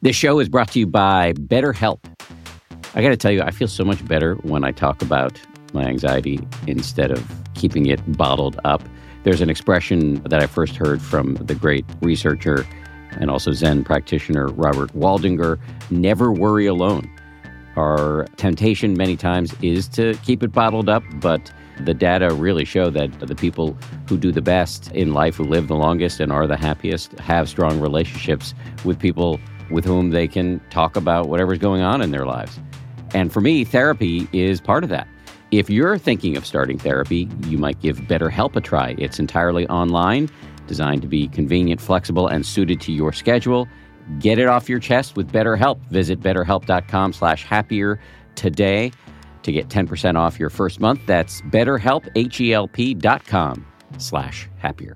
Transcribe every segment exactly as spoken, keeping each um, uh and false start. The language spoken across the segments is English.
This show is brought to you by BetterHelp. I got to tell you, I feel so much better when I talk about my anxiety instead of keeping it bottled up. There's an expression that I first heard from the great researcher and also Zen practitioner Robert Waldinger: never worry alone. Our temptation many times is to keep it bottled up, but the data really show that the people who do the best in life, who live the longest and are the happiest, have strong relationships with people with whom they can talk about whatever's going on in their lives. And for me, therapy is part of that. If you're thinking of starting therapy, you might give BetterHelp a try. It's entirely online, designed to be convenient, flexible, and suited to your schedule. Get it off your chest with BetterHelp. Visit betterhelp.com slash happier today to get ten percent off your first month. That's BetterHelp, H-E-L-P dot com slash happier.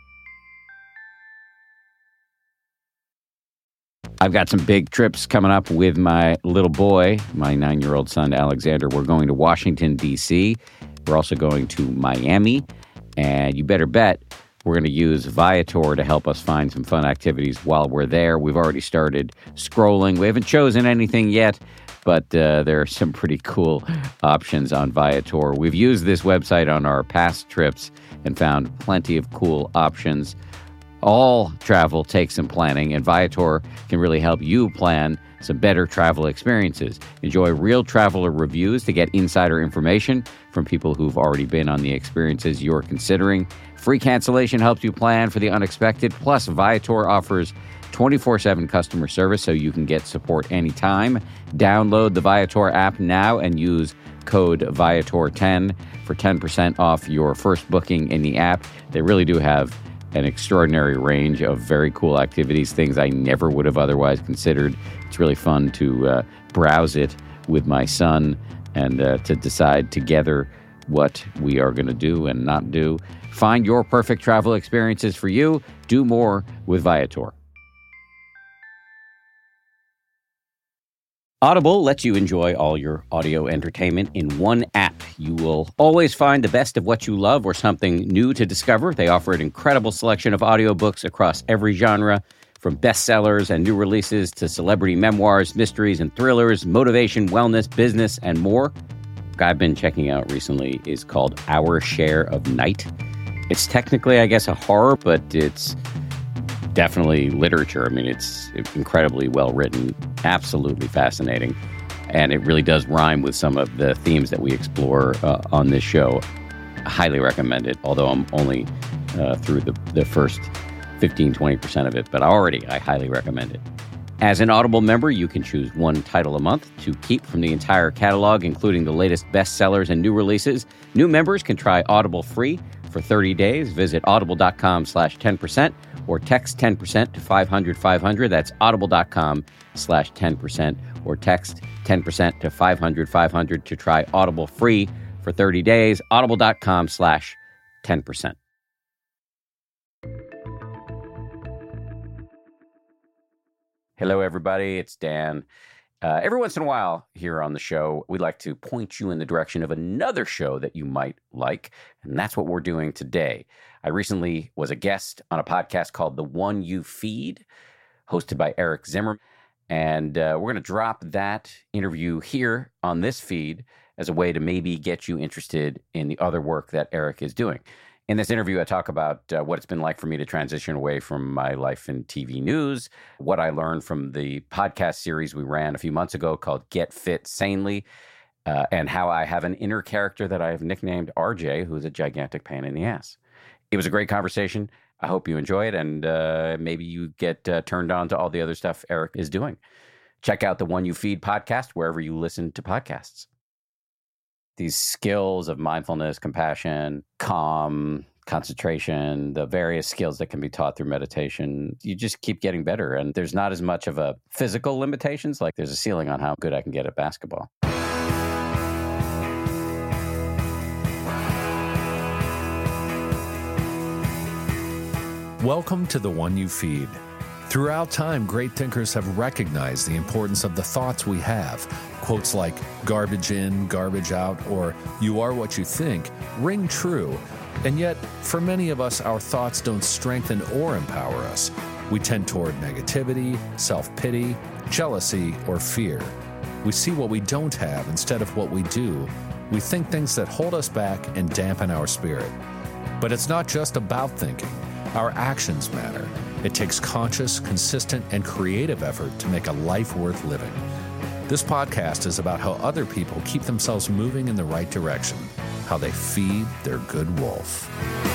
I've got some big trips coming up with my little boy, my nine-year-old son, Alexander. We're going to Washington, D C We're also going to Miami. And you better bet we're going to use Viator to help us find some fun activities while we're there. We've already started scrolling. We haven't chosen anything yet, but uh, there are some pretty cool options on Viator. We've used this website on our past trips and found plenty of cool options. All travel takes some planning, and Viator can really help you plan some better travel experiences. Enjoy real traveler reviews to get insider information from people who've already been on the experiences you're considering. Free cancellation helps you plan for the unexpected. Plus, Viator offers twenty-four seven customer service so you can get support anytime. Download the Viator app now and use code Viator ten for ten percent off your first booking in the app. They really do have an extraordinary range of very cool activities, things I never would have otherwise considered. It's really fun to uh, browse it with my son and uh, to decide together what we are going to do and not do. Find your perfect travel experiences for you. Do more with Viator. Audible lets you enjoy all your audio entertainment in one app. You will always find the best of what you love or something new to discover. They offer an incredible selection of audiobooks across every genre, from bestsellers and new releases to celebrity memoirs, mysteries and thrillers, motivation, wellness, business, and more. What I've been checking out recently is called Our Share of Night. It's technically, I guess, a horror, but it's definitely literature. I mean, it's incredibly well written, absolutely fascinating, and it really does rhyme with some of the themes that we explore uh, on this show. I highly recommend it, although I'm only uh, through the, the first fifteen, twenty percent of it, but already I highly recommend it. As an Audible member, you can choose one title a month to keep from the entire catalog, including the latest bestsellers and new releases. New members can try Audible free for thirty days. Visit audible.com slash 10% or text ten percent to five hundred five hundred. That's audible.com slash 10% or text ten percent to five hundred five hundred to try Audible free for thirty days. Audible.com slash 10%. Hello, everybody. It's Dan. Uh, every once in a while here on the show, we'd like to point you in the direction of another show that you might like, and that's what we're doing today. I recently was a guest on a podcast called The One You Feed, hosted by Eric Zimmerman, and uh, we're going to drop that interview here on this feed as a way to maybe get you interested in the other work that Eric is doing. In this interview, I talk about uh, what it's been like for me to transition away from my life in T V news, what I learned from the podcast series we ran a few months ago called Get Fit Sanely, uh, and how I have an inner character that I have nicknamed R J, who's a gigantic pain in the ass. It was a great conversation. I hope you enjoy it, and uh, maybe you get uh, turned on to all the other stuff Eric is doing. Check out the One You Feed podcast wherever you listen to podcasts. These skills of mindfulness, compassion, calm, concentration, the various skills that can be taught through meditation, you just keep getting better. And there's not as much of a physical limitations, like there's a ceiling on how good I can get at basketball. Welcome to The One You Feed. Throughout time, great thinkers have recognized the importance of the thoughts we have. Quotes like garbage in, garbage out, or you are what you think ring true. And yet, for many of us, our thoughts don't strengthen or empower us. We tend toward negativity, self-pity, jealousy, or fear. We see what we don't have instead of what we do. We think things that hold us back and dampen our spirit. But it's not just about thinking. Our actions matter. It takes conscious, consistent, and creative effort to make a life worth living. This podcast is about how other people keep themselves moving in the right direction, how they feed their good wolf.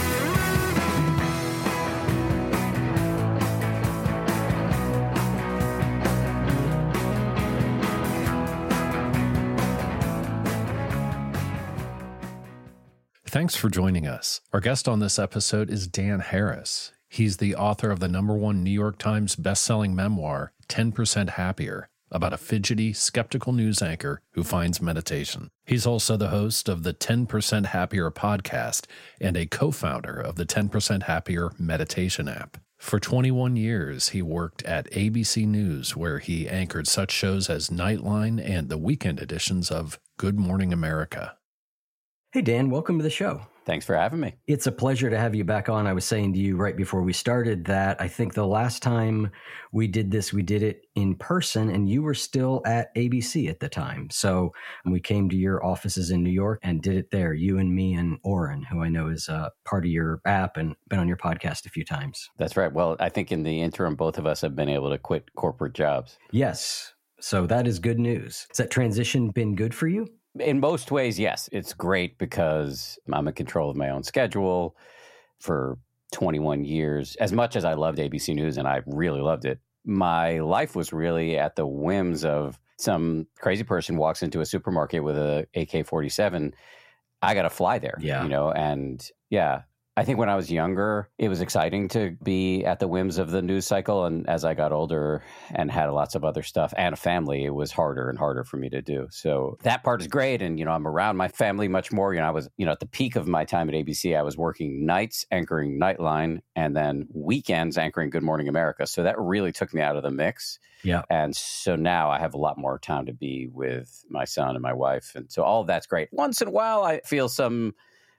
Thanks for joining us. Our guest on this episode is Dan Harris. He's the author of the number one New York Times bestselling memoir, ten percent Happier, about a fidgety, skeptical news anchor who finds meditation. He's also the host of the ten percent Happier podcast and a co-founder of the ten percent Happier meditation app. For twenty-one years, he worked at A B C News, where he anchored such shows as Nightline and the weekend editions of Good Morning America. Hey, Dan, welcome to the show. Thanks for having me. It's a pleasure to have you back on. I was saying to you right before we started that I think the last time we did this, we did it in person, and you were still at A B C at the time. So we came to your offices in New York and did it there, you and me and Oren, who I know is uh, part of your app and been on your podcast a few times. That's right. Well, I think in the interim, both of us have been able to quit corporate jobs. Yes. So that is good news. Has that transition been good for you? In most ways, yes. It's great because I'm in control of my own schedule for twenty-one years. As much as I loved A B C News, and I really loved it, my life was really at the whims of some crazy person walks into a supermarket with a A K forty-seven. I got to fly there, yeah. you know, and yeah. I think when I was younger, it was exciting to be at the whims of the news cycle. And as I got older and had lots of other stuff and a family, it was harder and harder for me to do. So that part is great. And, you know, I'm around my family much more. You know, I was, you know, at the peak of my time at A B C, I was working nights anchoring Nightline and then weekends anchoring Good Morning America. So that really took me out of the mix. Yeah. And so now I have a lot more time to be with my son and my wife. And so all of that's great. Once in a while, I feel some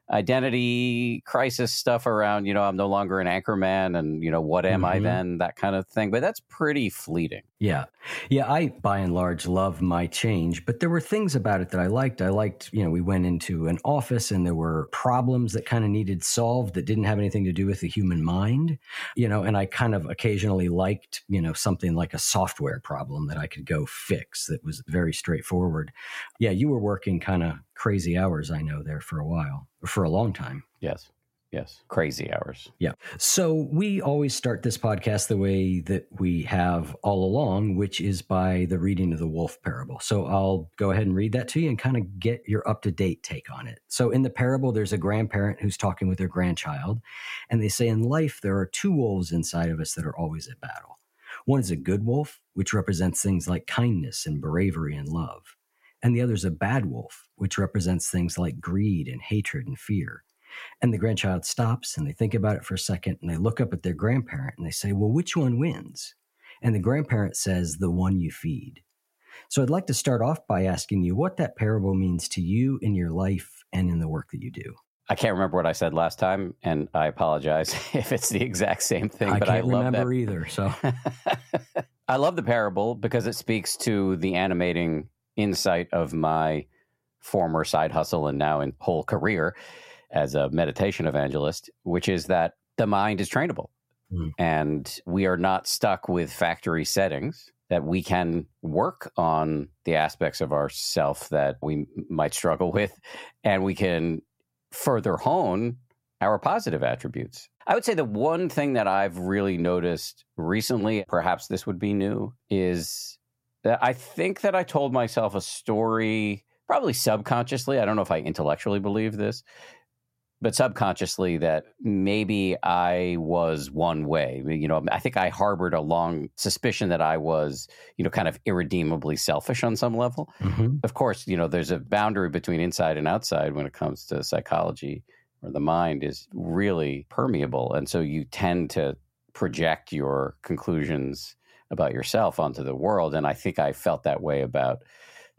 identity crisis stuff around, you know, I'm no longer an anchor man and, you know, what am mm-hmm. I then? That kind of thing. But that's pretty fleeting. Yeah. Yeah. I, by and large, love my change, but there were things about it that I liked. I liked, you know, we went into an office and there were problems that kind of needed solved that didn't have anything to do with the human mind, you know, and I kind of occasionally liked, you know, something like a software problem that I could go fix that was very straightforward. Yeah. You were working kind of crazy hours, I know, there for a while, or for a long time. Yes. Yes. Crazy hours. Yeah. So we always start this podcast the way that we have all along, which is by the reading of the wolf parable. So I'll go ahead and read that to you and kind of get your up-to-date take on it. So in the parable, there's a grandparent who's talking with their grandchild, and they say in life, there are two wolves inside of us that are always at battle. One is a good wolf, which represents things like kindness and bravery and love. And the other is a bad wolf, which represents things like greed and hatred and fear. And the grandchild stops and they think about it for a second and they look up at their grandparent and they say, well, which one wins? And the grandparent says, the one you feed. So I'd like to start off by asking you what that parable means to you in your life and in the work that you do. I can't remember what I said last time, and I apologize if it's the exact same thing. I but can't I love remember that. either. So I love the parable because it speaks to the animating insight of my former side hustle and now in whole career as a meditation evangelist, which is that the mind is trainable. Mm. And we are not stuck with factory settings, that we can work on the aspects of ourself that we might struggle with, and we can further hone our positive attributes. I would say the one thing that I've really noticed recently, perhaps this would be new, is that I think that I told myself a story, probably subconsciously. I don't know if I intellectually believe this, but subconsciously, that maybe I was one way. You know, I think I harbored a long suspicion that I was, you know, kind of irredeemably selfish on some level. Mm-hmm. Of course, you know, there's a boundary between inside and outside when it comes to psychology, or the mind is really permeable. And so you tend to project your conclusions about yourself onto the world. And I think I felt that way about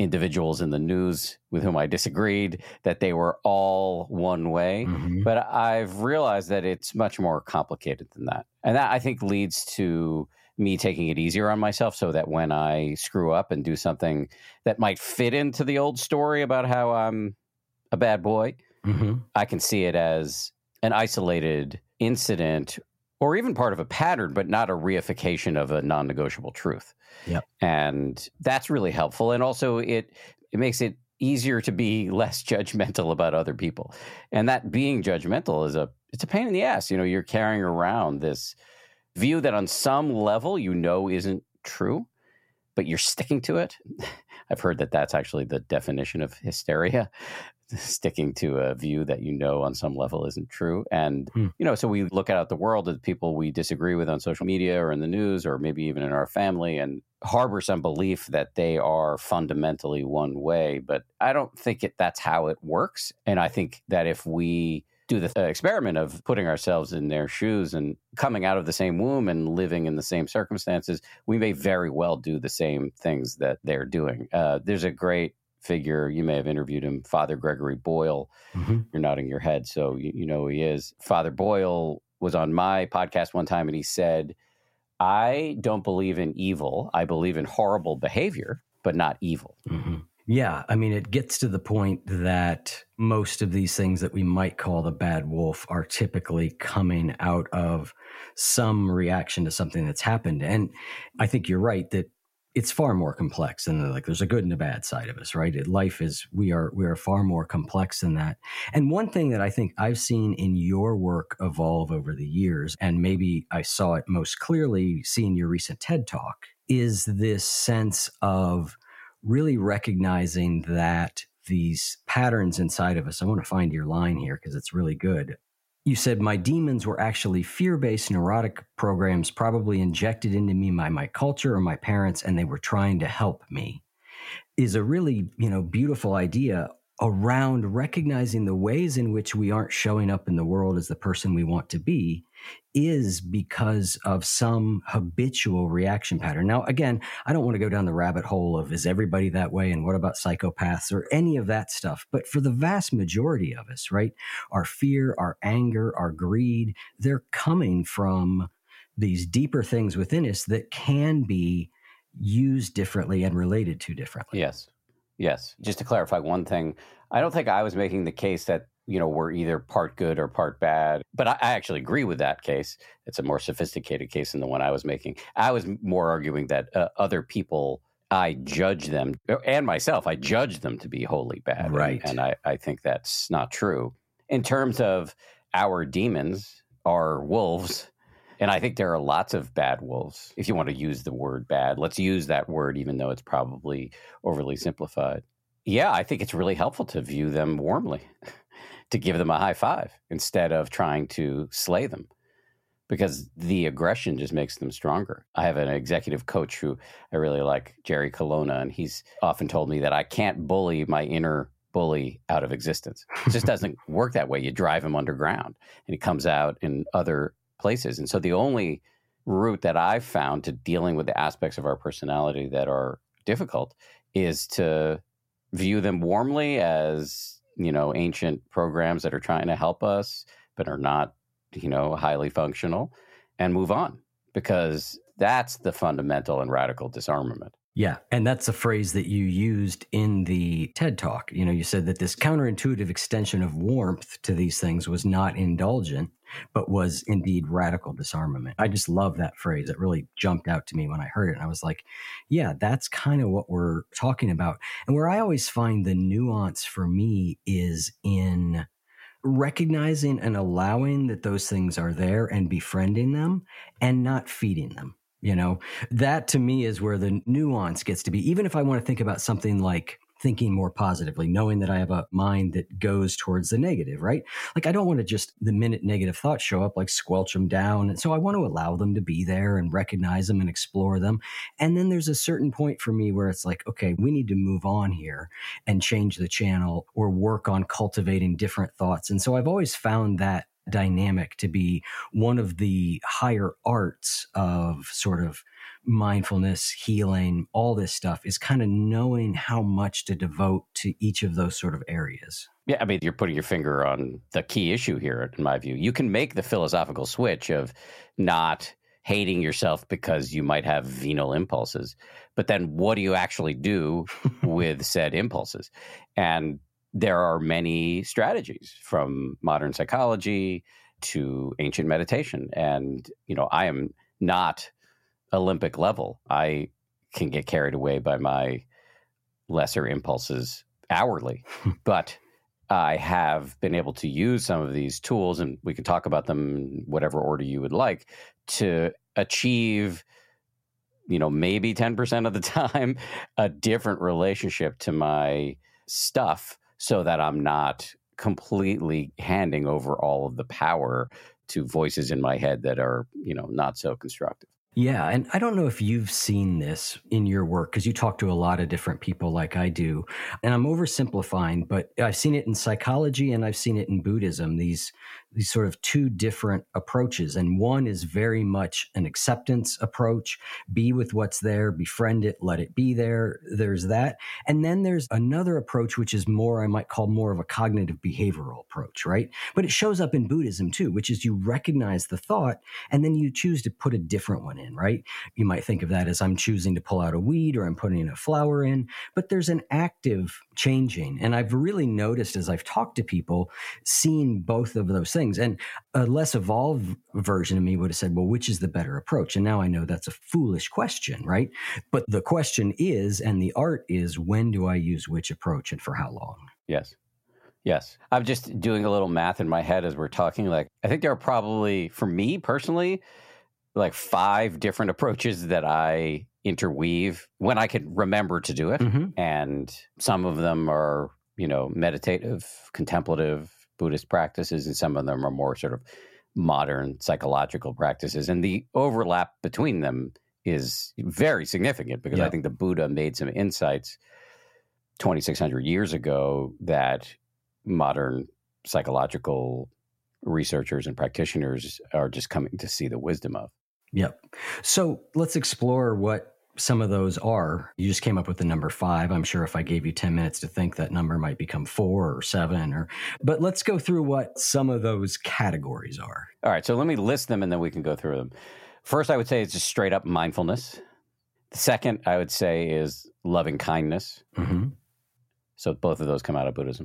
individuals in the news with whom I disagreed, that they were all one way. Mm-hmm. But I've realized that it's much more complicated than that. And that, I think, leads to me taking it easier on myself so that when I screw up and do something that might fit into the old story about how I'm a bad boy, Mm-hmm. I can see it as an isolated incident or even part of a pattern, but not a reification of a non-negotiable truth. Yep. And that's really helpful. And also it it makes it easier to be less judgmental about other people. And that being judgmental is a it's a pain in the ass. You know, you're carrying around this view that on some level you know isn't true, but you're sticking to it. I've heard that that's actually the definition of hysteria, sticking to a view that you know on some level isn't true. And, Hmm. you know, so we look out at the world at people we disagree with on social media or in the news or maybe even in our family and harbor some belief that they are fundamentally one way. But I don't think it, that's how it works. And I think that if we do the uh, experiment of putting ourselves in their shoes and coming out of the same womb and living in the same circumstances, we may very well do the same things that they're doing. Uh, there's a great figure, you may have interviewed him, Father Gregory Boyle. Mm-hmm. You're nodding your head, so you, you know who he is. Father Boyle was on my podcast one time and he said, I don't believe in evil. I believe in horrible behavior, but not evil. Mm-hmm. Yeah, I mean, it gets to the point that most of these things that we might call the bad wolf are typically coming out of some reaction to something that's happened. And I think you're right that it's far more complex than like there's a good and a bad side of us, right? Life is, we are, we are far more complex than that. And one thing that I think I've seen in your work evolve over the years, and maybe I saw it most clearly seeing your recent TED Talk, is this sense of really recognizing that these patterns inside of us, I want to find your line here because it's really good. You said, my demons were actually fear-based neurotic programs probably injected into me by my culture or my parents, and they were trying to help me, is a really, you know, beautiful idea around recognizing the ways in which we aren't showing up in the world as the person we want to be is because of some habitual reaction pattern. Now, again, I don't want to go down the rabbit hole of is everybody that way and what about psychopaths or any of that stuff. But for the vast majority of us, right, our fear, our anger, our greed, they're coming from these deeper things within us that can be used differently and related to differently. Yes. Yes. Just to clarify one thing, I don't think I was making the case that, you know, we're either part good or part bad. But I, I actually agree with that case. It's a more sophisticated case than the one I was making. I was more arguing that uh, other people, I judge them, and myself, I judge them to be wholly bad. Right. And, and I, I think that's not true. In terms of our demons, our wolves, and I think there are lots of bad wolves. If you want to use the word bad, let's use that word, even though it's probably overly simplified. Yeah, I think it's really helpful to view them warmly, to give them a high five instead of trying to slay them, because the aggression just makes them stronger. I have an executive coach who I really like, Jerry Colonna, and he's often told me that I can't bully my inner bully out of existence. It just doesn't work that way. You drive him underground and he comes out in other places. And so the only route that I've found to dealing with the aspects of our personality that are difficult is to view them warmly as, you know, ancient programs that are trying to help us, but are not, you know, highly functional, and move on, because that's the fundamental and radical disarmament. Yeah. And that's a phrase that you used in the TED Talk. You know, you said that this counterintuitive extension of warmth to these things was not indulgent, but was indeed radical disarmament. I just love that phrase. It really jumped out to me when I heard it. And I was like, yeah, that's kind of what we're talking about. And where I always find the nuance for me is in recognizing and allowing that those things are there and befriending them and not feeding them. You know, that to me is where the nuance gets to be. Even if I want to think about something like thinking more positively, knowing that I have a mind that goes towards the negative, right? Like I don't want to just the minute negative thoughts show up, like squelch them down. And so I want to allow them to be there and recognize them and explore them. And then there's a certain point for me where it's like, okay, we need to move on here and change the channel or work on cultivating different thoughts. And so I've always found that dynamic to be one of the higher arts of sort of mindfulness, healing, all this stuff is kind of knowing how much to devote to each of those sort of areas. Yeah, I mean, you're putting your finger on the key issue here, in my view. You can make the philosophical switch of not hating yourself because you might have venal impulses, but then what do you actually do with said impulses? And there are many strategies, from modern psychology to ancient meditation. And, you know, I am not Olympic level. I can get carried away by my lesser impulses hourly, but I have been able to use some of these tools, and we can talk about them in whatever order you would like, to achieve, you know, maybe ten percent of the time, a different relationship to my stuff, so that I'm not completely handing over all of the power to voices in my head that are, you know, not so constructive. Yeah. And I don't know if you've seen this in your work, because you talk to a lot of different people like I do. And I'm oversimplifying, but I've seen it in psychology and I've seen it in Buddhism, these, these sort of two different approaches. And one is very much an acceptance approach, be with what's there, befriend it, let it be there. There's that. And then there's another approach, which is more, I might call more of a cognitive behavioral approach, right? But it shows up in Buddhism too, which is you recognize the thought and then you choose to put a different one in. In, right? You might think of that as I'm choosing to pull out a weed or I'm putting a flower in, but there's an active changing. And I've really noticed as I've talked to people, seeing both of those things. And a less evolved version of me would have said, well, which is the better approach? And now I know that's a foolish question, right? But the question is, and the art is, when do I use which approach and for how long? Yes. Yes. I'm just doing a little math in my head as we're talking. Like, I think there are probably, for me personally, like five different approaches that I interweave when I can remember to do it. Mm-hmm. And some of them are, you know, meditative, contemplative Buddhist practices, and some of them are more sort of modern psychological practices. And the overlap between them is very significant, because yeah. I think the Buddha made some insights twenty-six hundred years ago that modern psychological researchers and practitioners are just coming to see the wisdom of. Yep. So let's explore what some of those are. You just came up with the number five. I'm sure if I gave you ten minutes to think, that number might become four or seven, or, but let's go through what some of those categories are. All right. So let me list them and then we can go through them. First, I would say it's just straight up mindfulness. The second, I would say, is loving kindness. Mm-hmm. So both of those come out of Buddhism.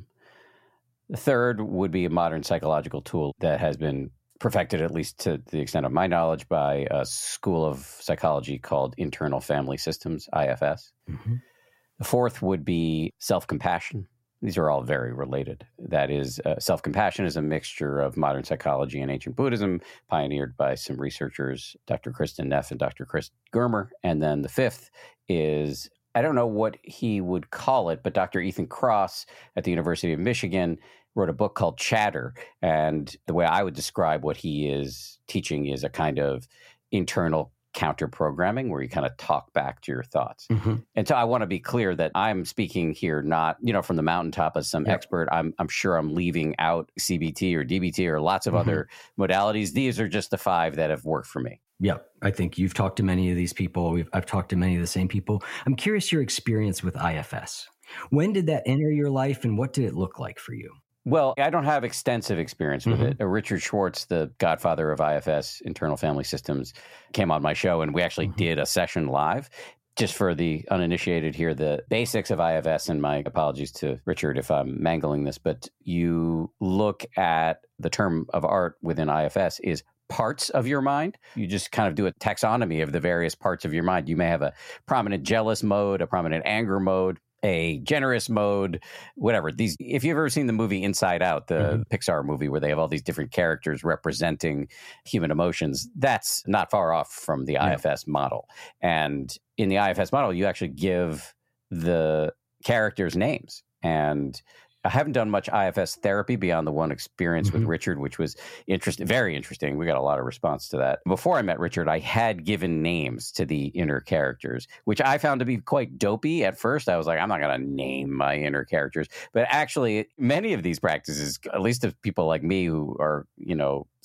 The third would be a modern psychological tool that has been perfected, at least to the extent of my knowledge, by a school of psychology called Internal Family Systems, I F S. Mm-hmm. The fourth would be self-compassion. These are all very related. That is, uh, self-compassion is a mixture of modern psychology and ancient Buddhism, pioneered by some researchers, Doctor Kristen Neff and Doctor Chris Germer. And then the fifth is, I don't know what he would call it, but Doctor Ethan Kross at the University of Michigan wrote a book called Chatter. And the way I would describe what he is teaching is a kind of internal counter programming where you kind of talk back to your thoughts. Mm-hmm. And so I want to be clear that I'm speaking here not, you know, from the mountaintop as some yep. expert. I'm I'm sure I'm leaving out C B T or D B T or lots of mm-hmm. other modalities. These are just the five that have worked for me. Yeah, I think you've talked to many of these people. We've, I've talked to many of the same people. I'm curious your experience with I F S. When did that enter your life and what did it look like for you? Well, I don't have extensive experience with mm-hmm. it. Uh, Richard Schwartz, the godfather of I F S, Internal Family Systems, came on my show and we actually mm-hmm. did a session live. Just for the uninitiated here, the basics of I F S, and my apologies to Richard if I'm mangling this, but you look at the term of art within I F S is parts of your mind. You just kind of do a taxonomy of the various parts of your mind. You may have a prominent jealous mode, a prominent anger mode, a generous mode, whatever. These, if you've ever seen the movie Inside Out, the mm-hmm. Pixar movie where they have all these different characters representing human emotions, that's not far off from the yeah. I F S model. And in the I F S model, you actually give the characters names. And I haven't done much I F S therapy beyond the one experience mm-hmm. with Richard, which was interesting, very interesting. We got a lot of response to that. Before I met Richard, I had given names to the inner characters, which I found to be quite dopey at first. I was like, I'm not going to name my inner characters. But actually, many of these practices, at least of people like me who are, you know,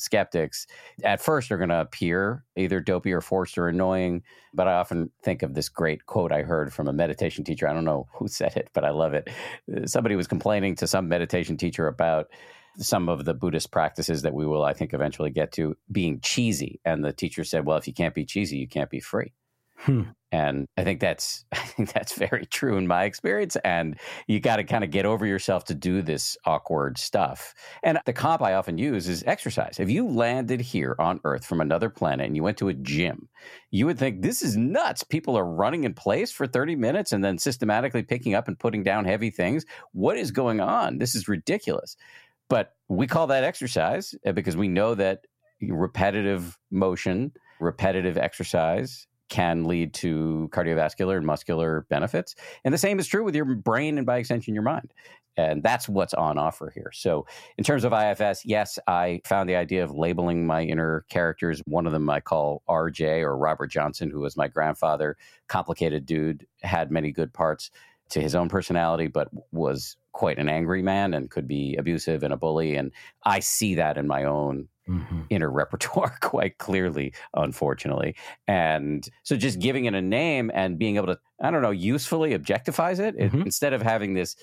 skeptics at first are going to appear either dopey or forced or annoying. But I often think of this great quote I heard from a meditation teacher. I don't know who said it, but I love it. Somebody was complaining to some meditation teacher about some of the Buddhist practices that we will, I think, eventually get to being cheesy. And the teacher said, well, if you can't be cheesy, you can't be free. Hmm. And I think that's I think that's very true in my experience. And you got to kind of get over yourself to do this awkward stuff. And the comp I often use is exercise. If you landed here on Earth from another planet and you went to a gym, you would think this is nuts. People are running in place for thirty minutes and then systematically picking up and putting down heavy things. What is going on? This is ridiculous. But we call that exercise because we know that repetitive motion, repetitive exercise can lead to cardiovascular and muscular benefits. And the same is true with your brain and by extension, your mind. And that's what's on offer here. So in terms of I F S, yes, I found the idea of labeling my inner characters. One of them I call R J, or Robert Johnson, who was my grandfather, complicated dude, had many good parts to his own personality, but was quite an angry man and could be abusive and a bully. And I see that in my own mm-hmm. inner repertoire quite clearly, unfortunately. And so just giving it a name and being able to, I don't know, usefully objectifies it, mm-hmm. it instead of having this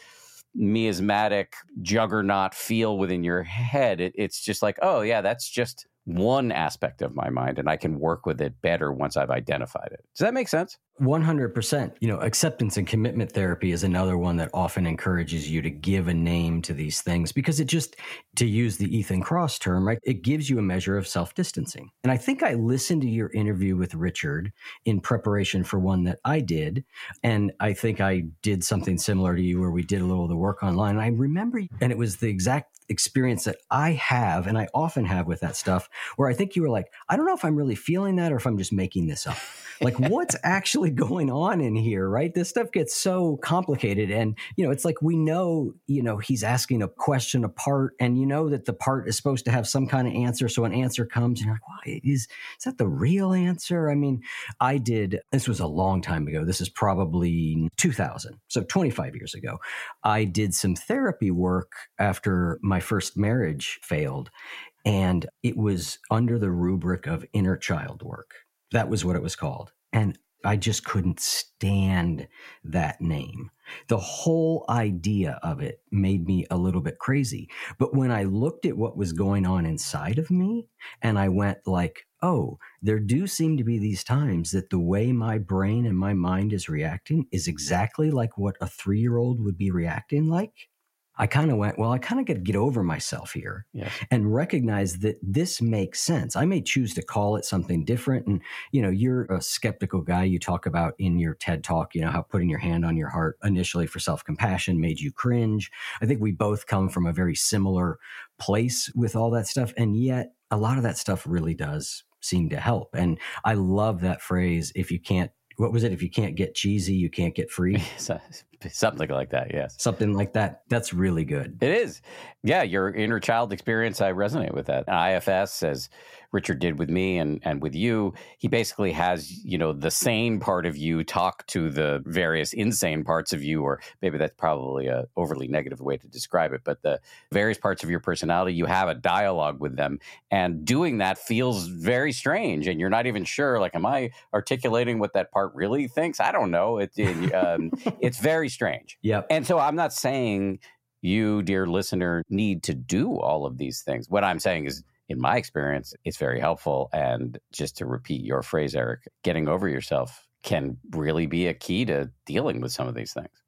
miasmatic juggernaut feel within your head, it, it's just like, oh, yeah, that's just one aspect of my mind, and I can work with it better once I've identified it. Does that make sense? one hundred percent. You know, acceptance and commitment therapy is another one that often encourages you to give a name to these things because it just, to use the Ethan Kross term, right, it gives you a measure of self-distancing. And I think I listened to your interview with Richard in preparation for one that I did. And I think I did something similar to you where we did a little of the work online. And I remember, and it was the exact experience that I have, and I often have with that stuff, where I think you were like, I don't know if I'm really feeling that or if I'm just making this up. Like, what's actually going on in here, right? This stuff gets so complicated. And, you know, it's like we know, you know, he's asking a question, a part, and you know that the part is supposed to have some kind of answer. So an answer comes and you're like, well, is, is that the real answer? I mean, I did, this was a long time ago. This is probably two thousand. So twenty-five years ago, I did some therapy work after my first marriage failed. And it was under the rubric of inner child work. That was what it was called. And I just couldn't stand that name. The whole idea of it made me a little bit crazy. But when I looked at what was going on inside of me, and I went like, oh, there do seem to be these times that the way my brain and my mind is reacting is exactly like what a three-year-old would be reacting like. I kind of went, well, I kind of got to get over myself here yeah. and recognize that this makes sense. I may choose to call it something different. And, you know, you're a skeptical guy. You talk about in your TED Talk, you know, how putting your hand on your heart initially for self-compassion made you cringe. I think we both come from a very similar place with all that stuff. And yet a lot of that stuff really does seem to help. And I love that phrase, if you can't, what was it? If you can't get cheesy, you can't get free. Something like that, yes. Something like that. That's really good. It is. Yeah, your inner child experience, I resonate with that. I F S, as Richard did with me and, and with you, he basically has, you know, the sane part of you talk to the various insane parts of you, or maybe that's probably a overly negative way to describe it, but the various parts of your personality, you have a dialogue with them. And doing that feels very strange. And you're not even sure, like, am I articulating what that part really thinks? I don't know. It, it, um, it's very strange. Yep. And so I'm not saying you, dear listener, need to do all of these things. What I'm saying is, in my experience, it's very helpful. And just to repeat your phrase, Eric, getting over yourself can really be a key to dealing with some of these things.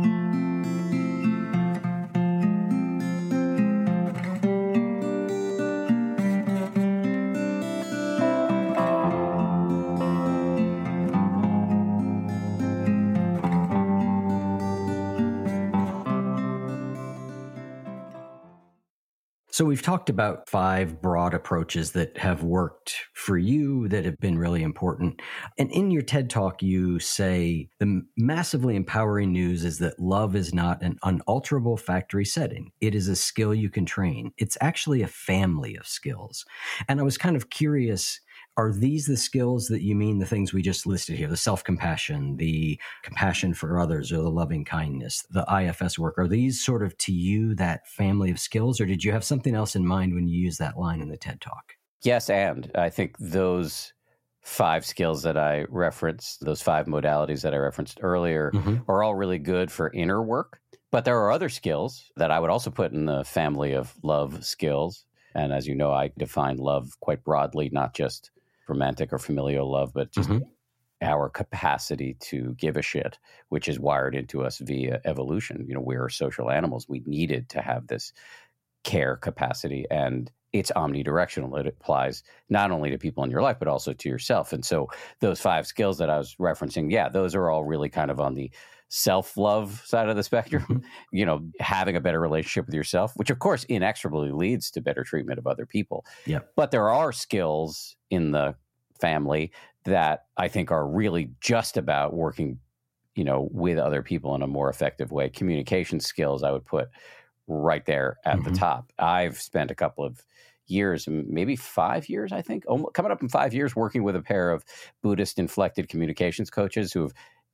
So we've talked about five broad approaches that have worked for you, that have been really important. And in your TED Talk, you say the massively empowering news is that love is not an unalterable factory setting. It is a skill you can train. It's actually a family of skills. And I was kind of curious, Are these the skills that you mean, the things we just listed here, the self-compassion, the compassion for others, or the loving kindness, the I F S work? Are these sort of to you that family of skills, or did you have something else in mind when you used that line in the TED Talk? Yes, and I think those five skills that I referenced, those five modalities that I referenced earlier, mm-hmm. are all really good for inner work. But there are other skills that I would also put in the family of love skills. And as you know, I define love quite broadly, not just romantic or familial love, but just mm-hmm. our capacity to give a shit, which is wired into us via evolution. You know, we're social animals. We needed to have this care capacity, and it's omnidirectional. It applies not only to people in your life, but also to yourself. And so those five skills that I was referencing, yeah, those are all really kind of on the self-love side of the spectrum. Mm-hmm. You know, having a better relationship with yourself, which of course inexorably leads to better treatment of other people. Yep. But there are skills in the family that I think are really just about working, you know, with other people in a more effective way. Communication skills, I would put right there at mm-hmm. the top. I've spent a couple of years, maybe five years, I think, coming up in five years, working with a pair of Buddhist inflected communications coaches who have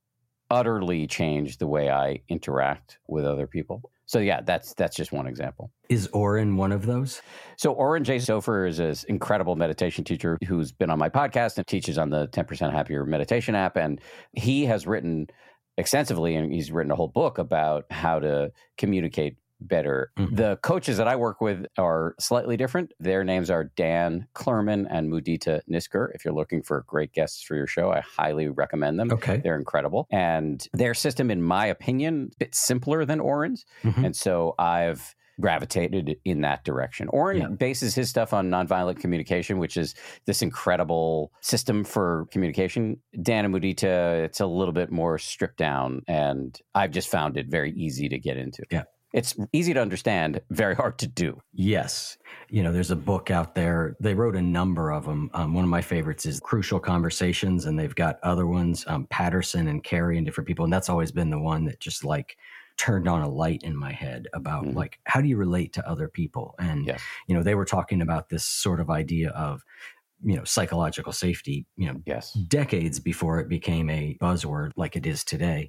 utterly changed the way I interact with other people. So yeah, that's that's just one example. Is Oren one of those? So Oren J. Sofer is an incredible meditation teacher who's been on my podcast and teaches on the ten percent Happier meditation app. And he has written extensively, and he's written a whole book about how to communicate better. Mm-hmm. The coaches that I work with are slightly different. Their names are Dan Clurman and Mudita Nisker. If you're looking for great guests for your show, I highly recommend them. Okay. They're incredible. And their system, in my opinion, a bit simpler than Oren's. Mm-hmm. And so I've gravitated in that direction. Oren yeah. bases his stuff on nonviolent communication, which is this incredible system for communication. Dan and Mudita, it's a little bit more stripped down, and I've just found it very easy to get into. Yeah. It's easy to understand, very hard to do. Yes. You know, there's a book out there. They wrote a number of them. Um, one of my favorites is Crucial Conversations, and they've got other ones, um, Patterson and Carey and different people. And that's always been the one that just like turned on a light in my head about mm-hmm. like, how do you relate to other people? And, yes. you know, they were talking about this sort of idea of, you know, psychological safety, you know, yes. decades before it became a buzzword like it is today.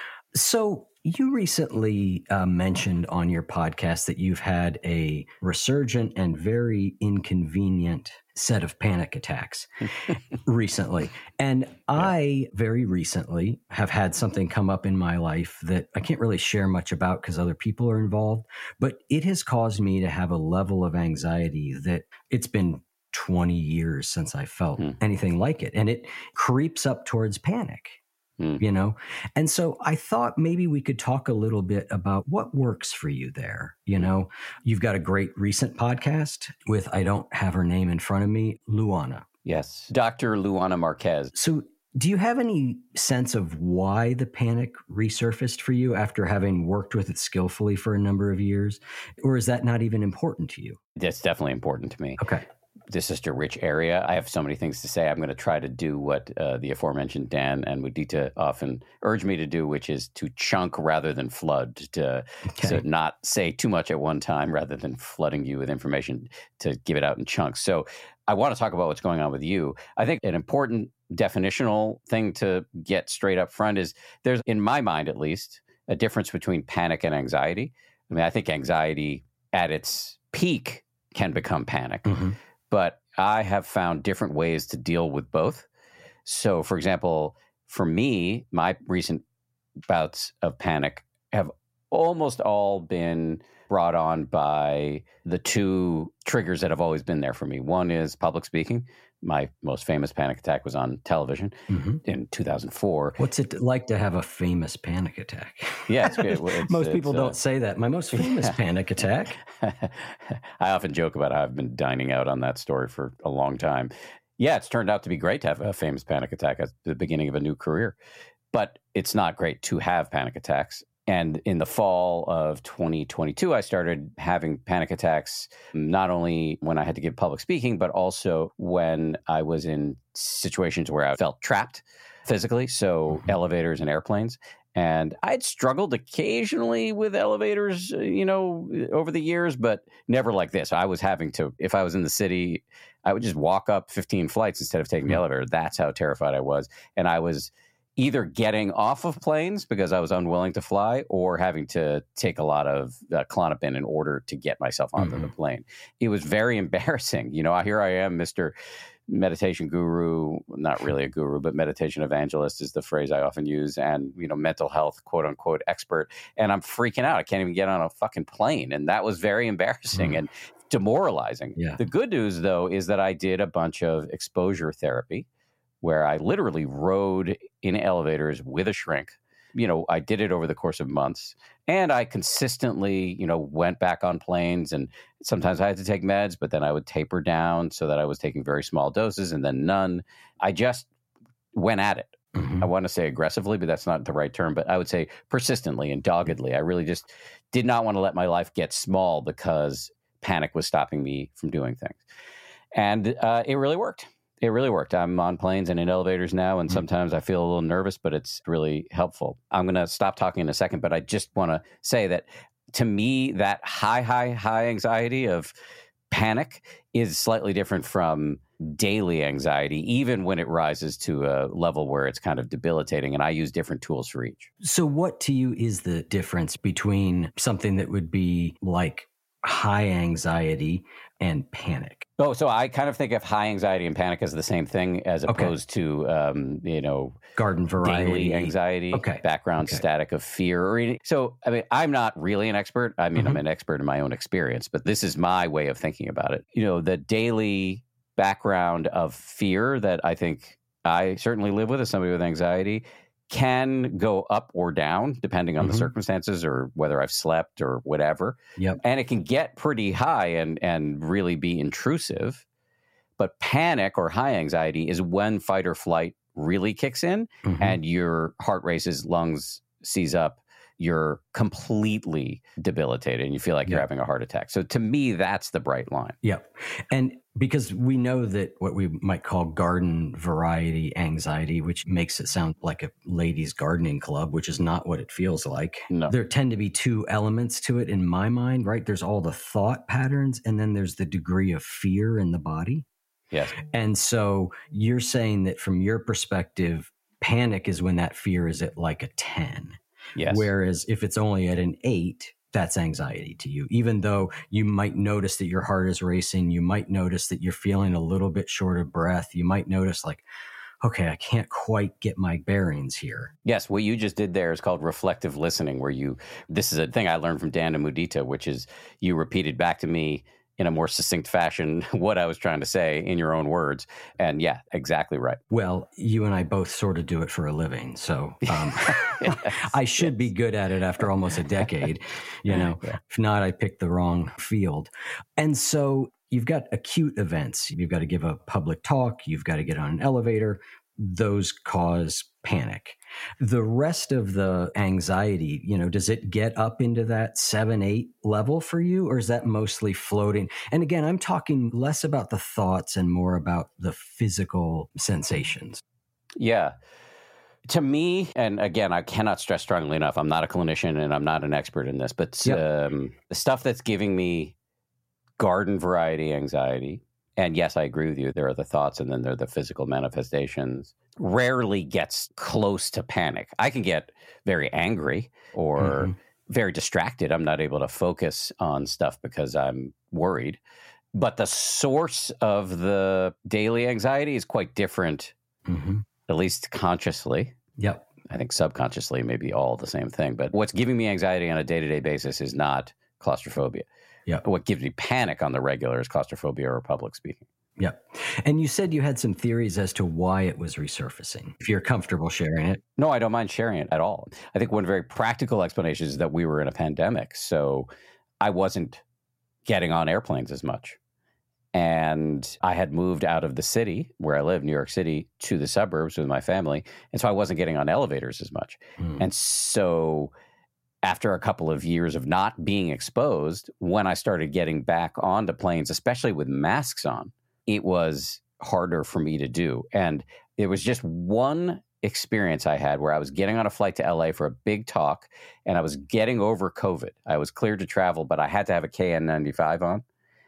So you recently uh, mentioned on your podcast that you've had a resurgent and very inconvenient set of panic attacks recently. And yeah. I very recently have had something come up in my life that I can't really share much about because other people are involved, but it has caused me to have a level of anxiety that it's been twenty years since I felt hmm. anything like it. And it creeps up towards panic. Mm. You know, and so I thought maybe we could talk a little bit about what works for you there. You know, you've got a great recent podcast with, I don't have her name in front of me, Luana. Yes, Doctor Luana Marquez. So do you have any sense of why the panic resurfaced for you after having worked with it skillfully for a number of years? Or is that not even important to you? That's definitely important to me. Okay. This is a rich area. I have so many things to say. I'm going to try to do what uh, the aforementioned Dan and Mudita often urge me to do, which is to chunk rather than flood, to, okay. to not say too much at one time rather than flooding you with information, to give it out in chunks. So I want to talk about what's going on with you. I think an important definitional thing to get straight up front is there's, in my mind at least, a difference between panic and anxiety. I mean, I think anxiety at its peak can become panic. Mm-hmm. But I have found different ways to deal with both. So, for example, for me, my recent bouts of panic have almost all been brought on by the two triggers that have always been there for me. One is public speaking. My most famous panic attack was on television mm-hmm. in two thousand four. What's it like to have a famous panic attack? Yeah, it's good. It's, most people it's, don't uh, say that. My most famous yeah. panic attack. I often joke about how I've been dining out on that story for a long time. Yeah, it's turned out to be great to have a famous panic attack at the beginning of a new career. But it's not great to have panic attacks. And in the fall of twenty twenty-two, I started having panic attacks, not only when I had to give public speaking, but also when I was in situations where I felt trapped physically, so mm-hmm. elevators and airplanes. And I'd struggled occasionally with elevators, uh, you know, over the years, but never like this. I was having to, if I was in the city, I would just walk up fifteen flights instead of taking the elevator. That's how terrified I was. And I was either getting off of planes because I was unwilling to fly or having to take a lot of uh, Klonopin in order to get myself onto mm-hmm. the plane. It was very embarrassing. You know, here I am, Mister Meditation guru, not really a guru, but meditation evangelist is the phrase I often use, and, you know, mental health, quote unquote, expert. And I'm freaking out. I can't even get on a fucking plane. And that was very embarrassing mm. and demoralizing. Yeah. The good news, though, is that I did a bunch of exposure therapy where I literally rode in elevators with a shrink. You know, I did it over the course of months, and I consistently, you know, went back on planes, and sometimes I had to take meds, but then I would taper down so that I was taking very small doses and then none. I just went at it. Mm-hmm. I want to say aggressively, but that's not the right term, but I would say persistently and doggedly. I really just did not want to let my life get small because panic was stopping me from doing things. And uh, it really worked. It really worked. I'm on planes and in elevators now, and sometimes I feel a little nervous, but it's really helpful. I'm going to stop talking in a second, but I just want to say that to me, that high, high, high anxiety of panic is slightly different from daily anxiety, even when it rises to a level where it's kind of debilitating. And I use different tools for each. So what to you is the difference between something that would be like high anxiety and panic? Oh, so I kind of think of high anxiety and panic as the same thing, as opposed okay. to, um, you know, garden variety daily anxiety, okay. background okay. static of fear. Or any, so, I mean, I'm not really an expert. I mean, mm-hmm. I'm an expert in my own experience, but this is my way of thinking about it. You know, the daily background of fear that I think I certainly live with as somebody with anxiety can go up or down depending on mm-hmm. the circumstances or whether I've slept or whatever. Yep. And it can get pretty high and, and really be intrusive. But panic or high anxiety is when fight or flight really kicks in mm-hmm. and your heart races, lungs seize up, you're completely debilitated and you feel like yep. you're having a heart attack. So to me, that's the bright line. Yep. And because we know that what we might call garden variety anxiety, which makes it sound like a ladies' gardening club, which is not what it feels like. No. There tend to be two elements to it in my mind, right? There's all the thought patterns, and then there's the degree of fear in the body. Yes. And so you're saying that from your perspective, panic is when that fear is at like a ten. Yes. Whereas if it's only at an eight, that's anxiety to you. Even though you might notice that your heart is racing, you might notice that you're feeling a little bit short of breath. You might notice like, okay, I can't quite get my bearings here. Yes, what you just did there is called reflective listening, where you, this is a thing I learned from Dan Mudita, which is you repeated back to me in a more succinct fashion what I was trying to say in your own words. And yeah, exactly right. Well, you and I both sort of do it for a living. So um, yes, I should yes. be good at it after almost a decade. You know, yeah. If not, I picked the wrong field. And so you've got acute events. You've got to give a public talk. You've got to get on an elevator. Those cause panic. The rest of the anxiety, you know, does it get up into that seven, eight level for you, or is that mostly floating? And again, I'm talking less about the thoughts and more about the physical sensations. Yeah. To me, and again, I cannot stress strongly enough, I'm not a clinician and I'm not an expert in this, but yep. um, the stuff that's giving me garden variety anxiety, and yes, I agree with you. There are the thoughts and then there are the physical manifestations. Rarely gets close to panic. I can get very angry or mm-hmm. very distracted. I'm not able to focus on stuff because I'm worried. But the source of the daily anxiety is quite different, mm-hmm. at least consciously. Yep. I think subconsciously maybe all the same thing. But what's giving me anxiety on a day-to-day basis is not claustrophobia. Yeah. What gives me panic on the regular is claustrophobia or public speaking. Yeah. And you said you had some theories as to why it was resurfacing, if you're comfortable sharing it. No, I don't mind sharing it at all. I think one very practical explanation is that we were in a pandemic, so I wasn't getting on airplanes as much. And I had moved out of the city where I live, New York City, to the suburbs with my family. And so I wasn't getting on elevators as much. Mm. And so after a couple of years of not being exposed, when I started getting back onto planes, especially with masks on, it was harder for me to do. And there was just one experience I had where I was getting on a flight to L A for a big talk and I was getting over COVID. I was cleared to travel, but I had to have a K N ninety-five on.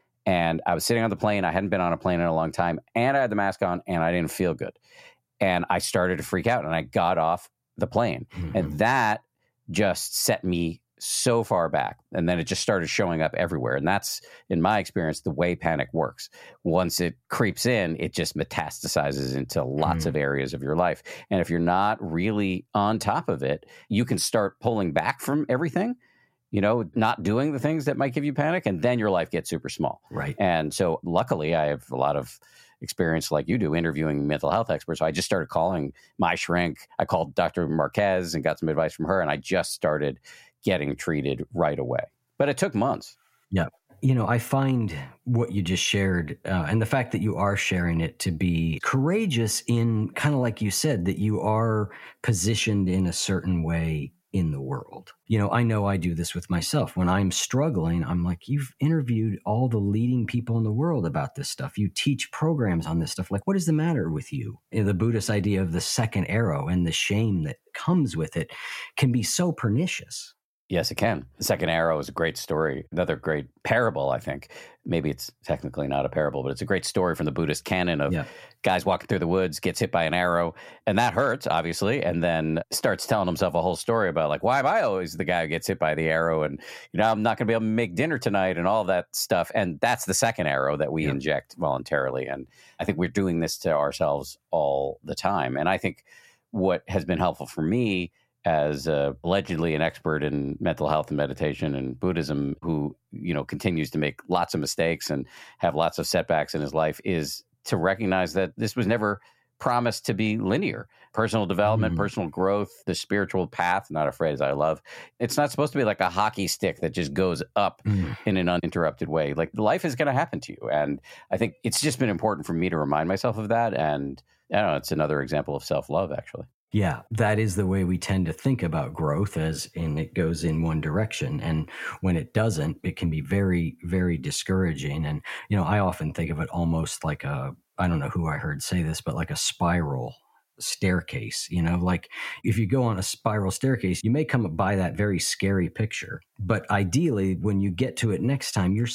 And I was sitting on the plane. I hadn't been on a plane in a long time. And I had the mask on and I didn't feel good. And I started to freak out and I got off the plane. Mm-hmm. And that just set me so far back. And then it just started showing up everywhere. And that's, in my experience, the way panic works. Once it creeps in, it just metastasizes into lots mm. of areas of your life. And if you're not really on top of it, you can start pulling back from everything, you know, not doing the things that might give you panic. And then your life gets super small. Right. And so luckily, I have a lot of experience like you do interviewing mental health experts. So I just started calling my shrink. I called Doctor Marquez and got some advice from her. And I just started getting treated right away. But it took months. Yeah. You know, I find what you just shared uh, and the fact that you are sharing it to be courageous in kind of like you said, that you are positioned in a certain way in the world. You know, I know I do this with myself. When I'm struggling, I'm like, you've interviewed all the leading people in the world about this stuff. You teach programs on this stuff. Like, what is the matter with you? You know, the Buddhist idea of the second arrow and the shame that comes with it can be so pernicious. Yes, it can. The second arrow is a great story. Another great parable, I think. Maybe it's technically not a parable, but it's a great story from the Buddhist canon of yeah. guys walking through the woods, gets hit by an arrow, and that hurts, obviously, and then starts telling himself a whole story about, like, why am I always the guy who gets hit by the arrow? And, you know, I'm not going to be able to make dinner tonight and all that stuff. And that's the second arrow that we yeah. inject voluntarily. And I think we're doing this to ourselves all the time. And I think what has been helpful for me as uh, allegedly an expert in mental health and meditation and Buddhism, who, you know, continues to make lots of mistakes and have lots of setbacks in his life, is to recognize that this was never promised to be linear. Personal development, mm. personal growth, the spiritual path, not a phrase I love. It's not supposed to be like a hockey stick that just goes up mm. in an uninterrupted way. Like, life is going to happen to you. And I think it's just been important for me to remind myself of that. And I don't know, it's another example of self-love, actually. Yeah, that is the way we tend to think about growth, as in it goes in one direction. And when it doesn't, it can be very, very discouraging. And, you know, I often think of it almost like a, I don't know who I heard say this, but like a spiral staircase. You know, like if you go on a spiral staircase, you may come by that very scary picture. But ideally, when you get to it next time, you're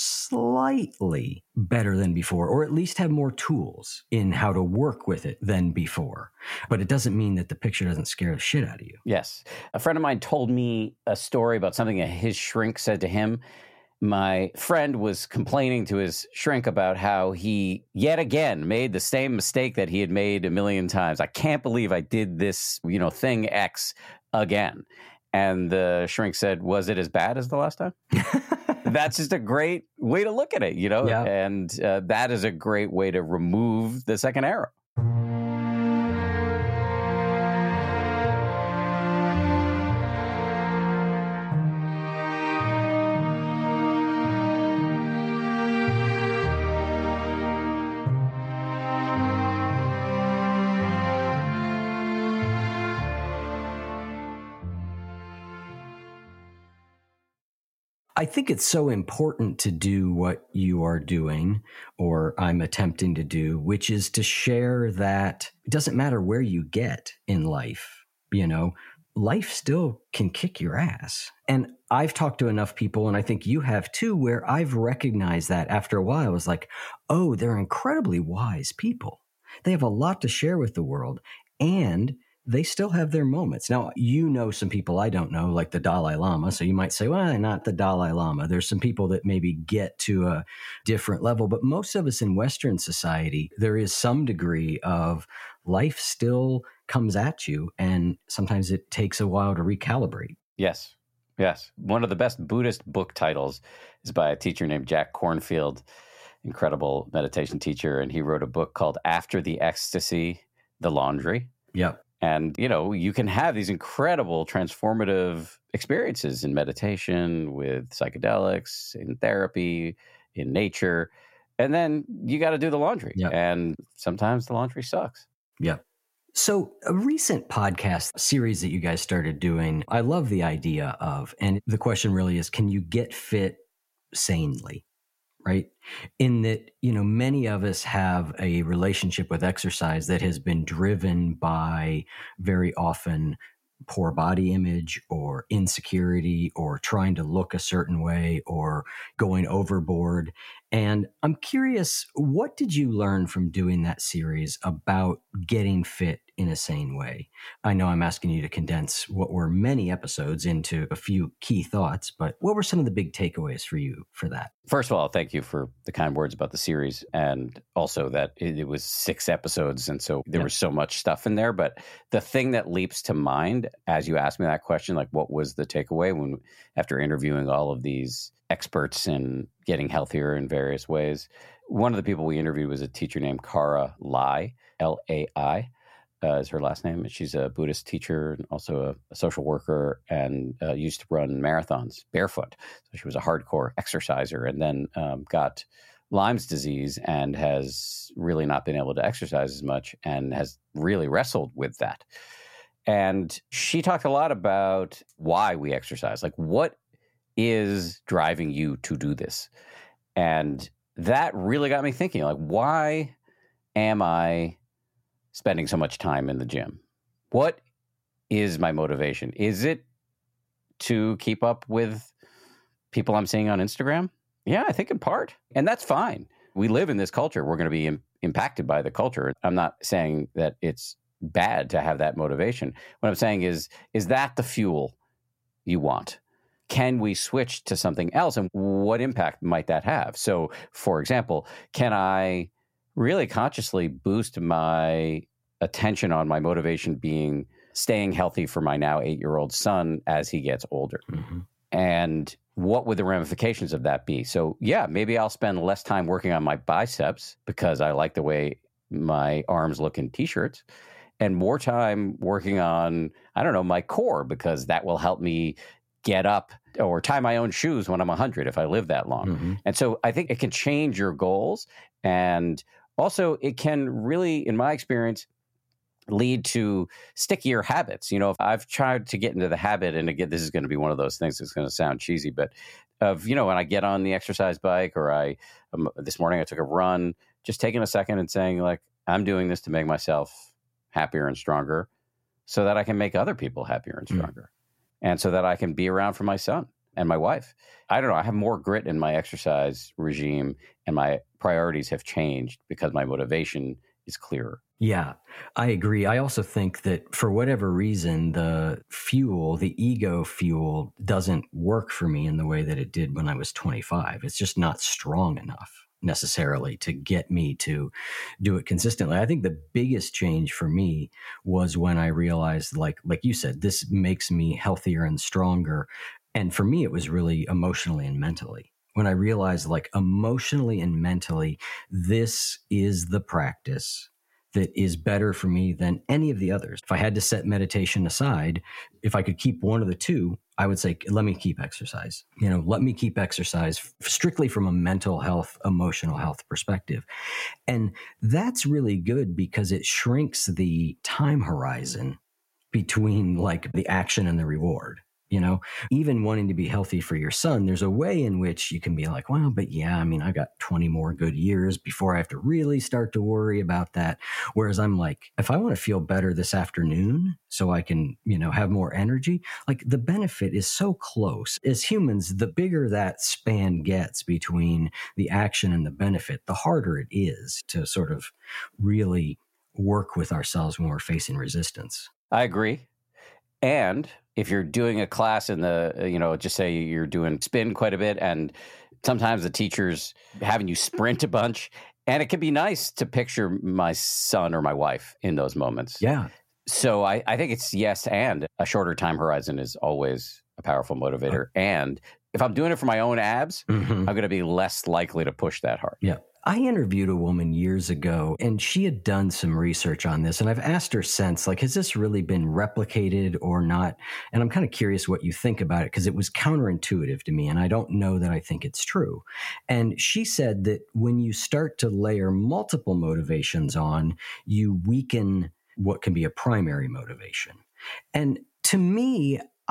slightly better than before, or at least have more tools in how to work with it than before. But it doesn't mean that the picture doesn't scare the shit out of you. Yes. A friend of mine told me a story about something that his shrink said to him. My friend was complaining to his shrink about how he yet again made the same mistake that he had made a million times. I can't believe I did this, you know, thing X again. And the shrink said, was it as bad as the last time? That's just a great way to look at it, you know? Yeah. And uh, that is a great way to remove the second arrow. I think it's so important to do what you are doing, or I'm attempting to do, which is to share that it doesn't matter where you get in life, you know, life still can kick your ass. And I've talked to enough people, and I think you have too, where I've recognized that after a while. I was like, oh, they're incredibly wise people. They have a lot to share with the world, and they still have their moments. Now, you know some people I don't know, like the Dalai Lama. So you might say, well, not the Dalai Lama. There's some people that maybe get to a different level. But most of us in Western society, there is some degree of life still comes at you. And sometimes it takes a while to recalibrate. Yes. Yes. One of the best Buddhist book titles is by a teacher named Jack Kornfield, incredible meditation teacher. And he wrote a book called After the Ecstasy, The Laundry. Yep. And, you know, you can have these incredible transformative experiences in meditation, with psychedelics, in therapy, in nature. And then you got to do the laundry. Yep. And sometimes the laundry sucks. Yeah. So a recent podcast series that you guys started doing, I love the idea of, and the question really is, can you get fit sanely? right? In that, you know, many of us have a relationship with exercise that has been driven by very often poor body image or insecurity or trying to look a certain way or going overboard. And I'm curious, what did you learn from doing that series about getting fit in a sane way? I know I'm asking you to condense what were many episodes into a few key thoughts, but what were some of the big takeaways for you for that? First of all, thank you for the kind words about the series, and also that it, it was six episodes, and so there Yeah. was so much stuff in there. But the thing that leaps to mind as you asked me that question, like what was the takeaway when after interviewing all of these experts in getting healthier in various ways, one of the people we interviewed was a teacher named Kara Lai, L A I. Uh, is her last name. She's a Buddhist teacher and also a, a social worker, and uh, used to run marathons barefoot. So she was a hardcore exerciser, and then um, got Lyme's disease and has really not been able to exercise as much and has really wrestled with that. And she talked a lot about why we exercise, like what is driving you to do this? And that really got me thinking, like, why am I spending so much time in the gym? What is my motivation? Is it to keep up with people I'm seeing on Instagram? Yeah, I think in part. And that's fine. We live in this culture. We're going to be im- impacted by the culture. I'm not saying that it's bad to have that motivation. What I'm saying is, is that the fuel you want? Can we switch to something else? And what impact might that have? So, for example, can I really consciously boost my attention on my motivation being staying healthy for my now eight-year-old son as he gets older? Mm-hmm. And what would the ramifications of that be? So, yeah, maybe I'll spend less time working on my biceps because I like the way my arms look in T-shirts, and more time working on, I don't know, my core, because that will help me get up or tie my own shoes when I'm one hundred if I live that long. Mm-hmm. And so I think it can change your goals. And also it can really, in my experience, lead to stickier habits. You know, if I've tried to get into the habit, and again, this is going to be one of those things that's going to sound cheesy, but of, you know, when I get on the exercise bike, or I, um, this morning I took a run, just taking a second and saying, like, I'm doing this to make myself happier and stronger so that I can make other people happier and stronger. Mm. And so that I can be around for my son and my wife. I don't know. I have more grit in my exercise regime, and my priorities have changed because my motivation is clearer. Yeah, I agree. I also think that for whatever reason, the fuel, the ego fuel, doesn't work for me in the way that it did when I was twenty-five. It's just not strong enough necessarily to get me to do it consistently. I think the biggest change for me was when I realized, like, like you said, this makes me healthier and stronger. And for me, it was really emotionally and mentally. When I realized, like, emotionally and mentally, this is the practice that is better for me than any of the others. If I had to set meditation aside, if I could keep one of the two, I would say, let me keep exercise. You know, let me keep exercise strictly from a mental health, emotional health perspective. And that's really good because it shrinks the time horizon between, like, the action and the reward. You know, even wanting to be healthy for your son, there's a way in which you can be like, well, but yeah, I mean, I got twenty more good years before I have to really start to worry about that. Whereas I'm like, if I want to feel better this afternoon so I can, you know, have more energy, like, the benefit is so close. As humans, the bigger that span gets between the action and the benefit, the harder it is to sort of really work with ourselves when we're facing resistance. I agree. And if you're doing a class in the, you know, just say you're doing spin quite a bit, and sometimes the teacher's having you sprint a bunch, and it can be nice to picture my son or my wife in those moments. Yeah. So I, I think it's yes, and a shorter time horizon is always a powerful motivator. Oh. And if I'm doing it for my own abs, mm-hmm. I'm going to be less likely to push that hard. Yeah. I interviewed a woman years ago, and she had done some research on this. And I've asked her since, like, has this really been replicated or not? And I'm kind of curious what you think about it, because it was counterintuitive to me, and I don't know that I think it's true. And she said that when you start to layer multiple motivations on, you weaken what can be a primary motivation. And to me,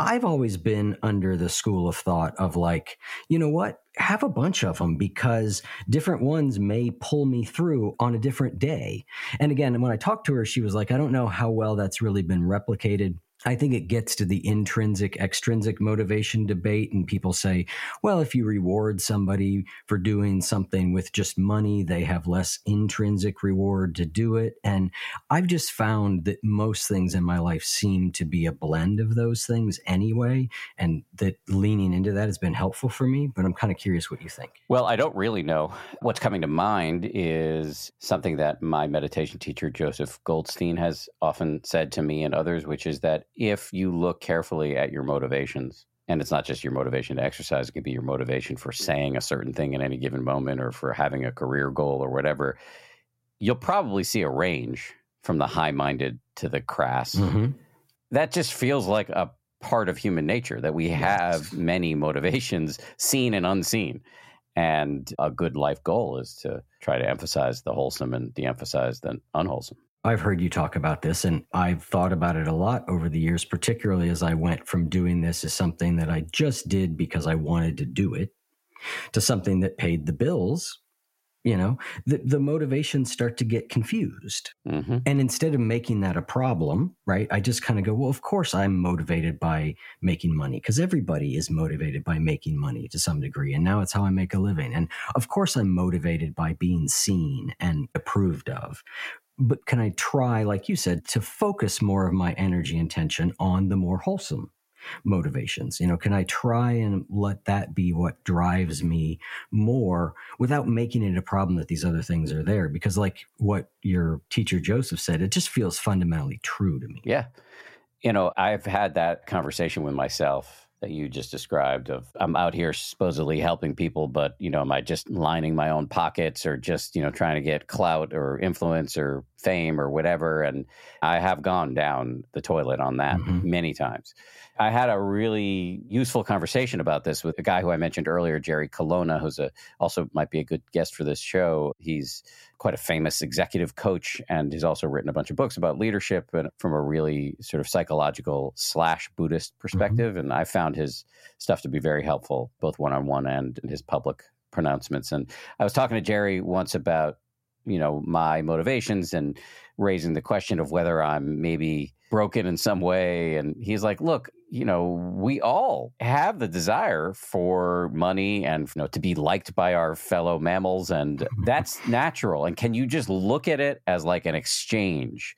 I've always been under the school of thought of like, you know what? Have a bunch of them because different ones may pull me through on a different day. And again, when I talked to her, she was like, I don't know how well that's really been replicated. I think it gets to the intrinsic, extrinsic motivation debate. And people say, well, if you reward somebody for doing something with just money, they have less intrinsic reward to do it. And I've just found that most things in my life seem to be a blend of those things anyway. And that leaning into that has been helpful for me. But I'm kind of curious what you think. Well, I don't really know. What's coming to mind is something that my meditation teacher, Joseph Goldstein, has often said to me and others, which is that if you look carefully at your motivations, and it's not just your motivation to exercise, it could be your motivation for saying a certain thing in any given moment or for having a career goal or whatever, you'll probably see a range from the high-minded to the crass. Mm-hmm. That just feels like a part of human nature, that we have yes. many motivations, seen and unseen. And a good life goal is to try to emphasize the wholesome and de-emphasize the unwholesome. I've heard you talk about this, and I've thought about it a lot over the years, particularly as I went from doing this as something that I just did because I wanted to do it to something that paid the bills. You know, the, the motivations start to get confused. Mm-hmm. And instead of making that a problem, right, I just kind of go, well, of course I'm motivated by making money because everybody is motivated by making money to some degree. And now it's how I make a living. And of course I'm motivated by being seen and approved of. But can I try, like you said, to focus more of my energy and attention on the more wholesome motivations? You know, can I try and let that be what drives me more without making it a problem that these other things are there? Because like what your teacher Joseph said, it just feels fundamentally true to me. Yeah. You know, I've had that conversation with myself that you just described of I'm out here supposedly helping people, but, you know, am I just lining my own pockets or just, you know, trying to get clout or influence or fame or whatever? And I have gone down the toilet on that mm-hmm. many times. I had a really useful conversation about this with a guy who I mentioned earlier, Jerry Colonna, who's a, also might be a good guest for this show. He's quite a famous executive coach, and he's also written a bunch of books about leadership and from a really sort of psychological slash Buddhist perspective. Mm-hmm. And I found his stuff to be very helpful, both one-on-one and in his public pronouncements. And I was talking to Jerry once about, you know, my motivations and raising the question of whether I'm maybe broken in some way. And he's like, look, you know, we all have the desire for money and, you know, to be liked by our fellow mammals. And that's natural. And can you just look at it as like an exchange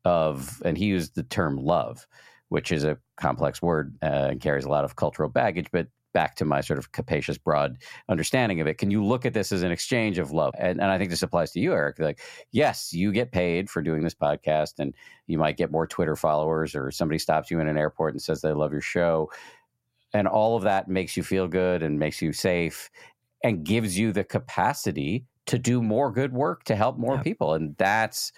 of, and he used the term love, which is a complex word uh, and carries a lot of cultural baggage, but back to my sort of capacious, broad understanding of it. Can you look at this as an exchange of love? And, and I think this applies to you, Eric. Like, yes, you get paid for doing this podcast and you might get more Twitter followers or somebody stops you in an airport and says they love your show. And all of that makes you feel good and makes you safe and gives you the capacity to do more good work to help more yep. people. And that's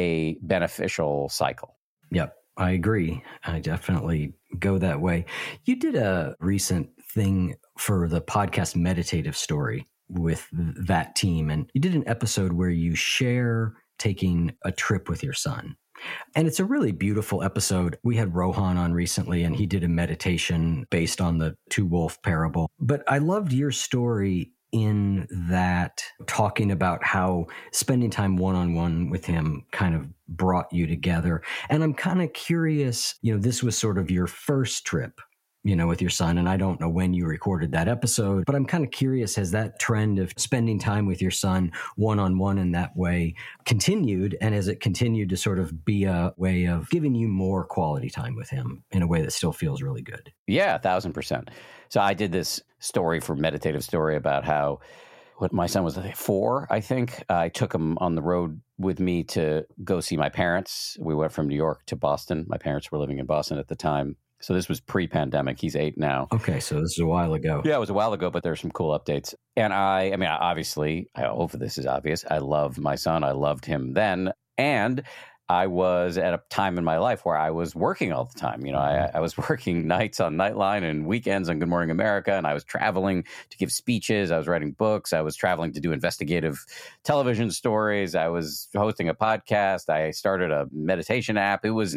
a beneficial cycle. Yep. I agree. I definitely go that way. You did a recent thing for the podcast Meditative Story with that team, and you did an episode where you share taking a trip with your son. And it's a really beautiful episode. We had Rohan on recently, and he did a meditation based on the two wolf parable. But I loved your story in that, talking about how spending time one-on-one with him kind of brought you together. And I'm kind of curious, you know, this was sort of your first trip, you know, with your son. And I don't know when you recorded that episode, but I'm kind of curious, has that trend of spending time with your son one-on-one in that way continued? And has it continued to sort of be a way of giving you more quality time with him in a way that still feels really good? Yeah, a thousand percent. So I did this story for Meditative Story about how what my son was I think, four, I think. I took him on the road with me to go see my parents. We went from New York to Boston. My parents were living in Boston at the time. So this was pre-pandemic. He's eight now. Okay, so this is a while ago. Yeah, it was a while ago, but there's some cool updates. And I, I mean, obviously, I hope this is obvious. I love my son. I loved him then. And I was at a time in my life where I was working all the time. You know, I, I was working nights on Nightline and weekends on Good Morning America, and I was traveling to give speeches. I was writing books. I was traveling to do investigative television stories. I was hosting a podcast. I started a meditation app. It was insane.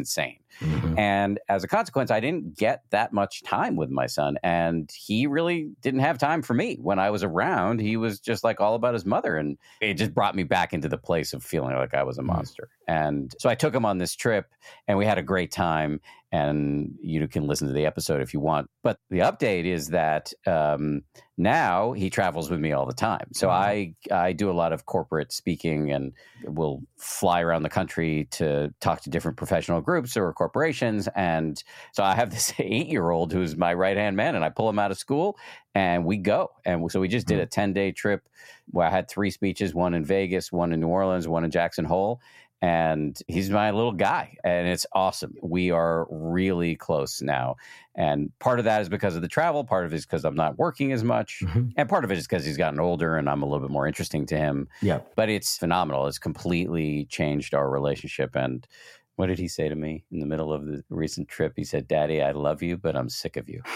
Mm-hmm. And as a consequence, I didn't get that much time with my son. And he really didn't have time for me. When I was around, he was just like all about his mother. And it just brought me back into the place of feeling like I was a monster. Mm-hmm. And so I took him on this trip and we had a great time. And you can listen to the episode if you want. But the update is that um, now he travels with me all the time. So I I do a lot of corporate speaking and will fly around the country to talk to different professional groups or corporations. And so I have this eight-year-old who's my right-hand man, and I pull him out of school and we go. And so we just did a ten-day trip where I had three speeches, one in Vegas, one in New Orleans, one in Jackson Hole. And he's my little guy, and it's awesome. We are really close now. And part of that is because of the travel. Part of it is because I'm not working as much. Mm-hmm. And part of it is because he's gotten older and I'm a little bit more interesting to him. Yeah. But it's phenomenal. It's completely changed our relationship. And what did he say to me in the middle of the recent trip? He said, "Daddy, I love you, but I'm sick of you."